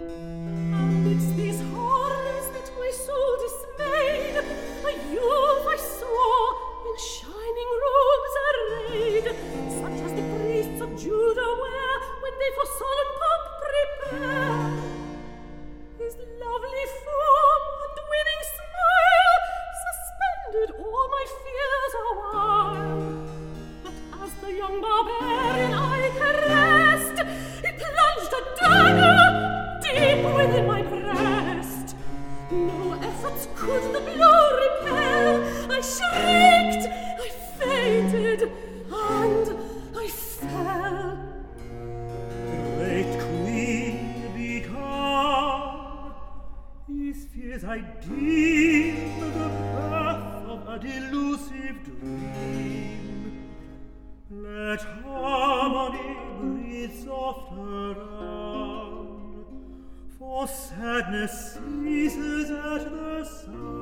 Amidst these horrors that my soul dismayed, a youth I saw in shining robes arrayed, such as the priests of Judah wear when they for solemn pomp prepare. His lovely form and winning smile suspended all my fears awhile. But as the young barbarian I caressed, he plunged a dagger deep within my breast. No efforts could the blow repel. I shrieked, I fainted, and I fell. Great Queen, be calm. These fears I deem the birth of a delusive dream. Let harmony breathe soft around, for sadness ceases at the sound.